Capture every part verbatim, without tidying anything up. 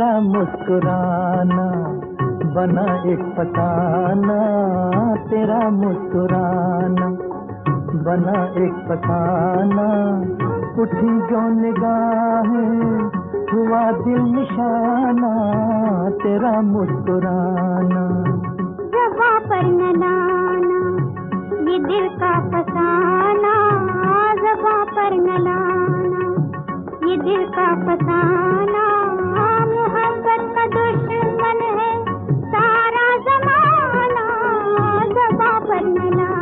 तेरा मुस्कुराना बना एक फसाना, तेरा मुस्कुराना बना एक फसाना। उठी जो निगाहें हुआ दिल निशाना, तेरा मुस्कुराना। ज़बां पर न लाना ये दिल का फसाना, ज़बां पर न लाना ये दिल का फसाना। मोहब्बत का दुश्मन है सारा ज़माना, ज़बां पर न लाना।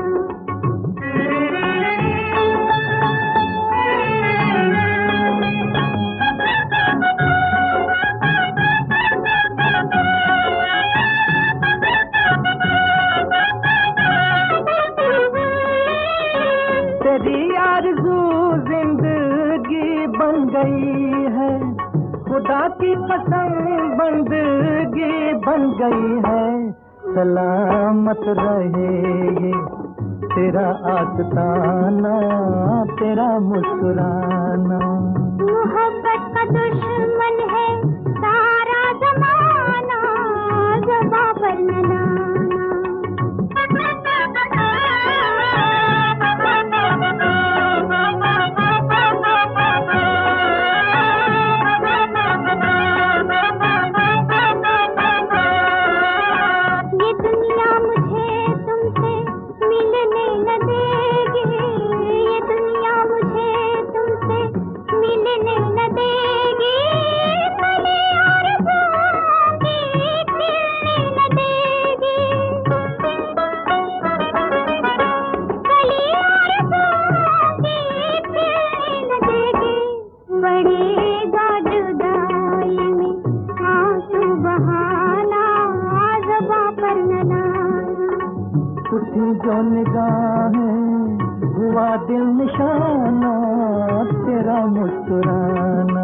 तेरी आरज़ू जिंदगी बन गई है, खुदा की कसम बंदगी बन गई है। सलामत रहे ये तेरा आस्ताना, तेरा मुस्कुराना। मोहब्बत का दुश्मन है सारा ज़माना, ज़बां पर न लाना। उठी जो निगाहें हुआ दिल निशाना, तेरा मुस्कुराना।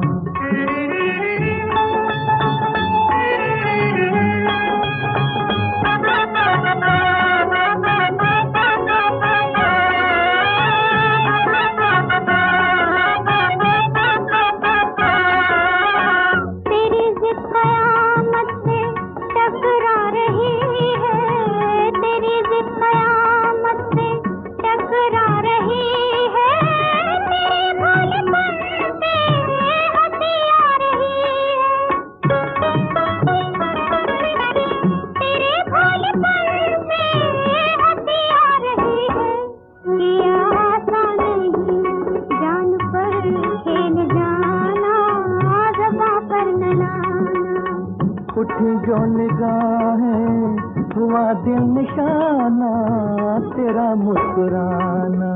उठी जो निगाहें हुआ दिल निशाना, तेरा मुस्कुराना।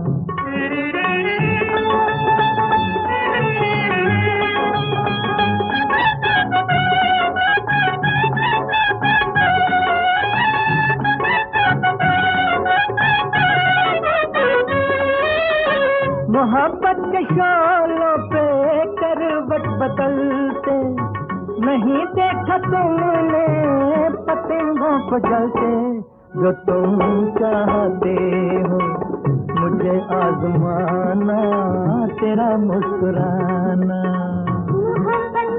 मोहब्बत के शोलों पे करवट बदलते नहीं देखा तुमने पतंगों को जलते। जो तुम चाहते हो मुझे आजमाना, तेरा मुस्कुराना। मोहब्बत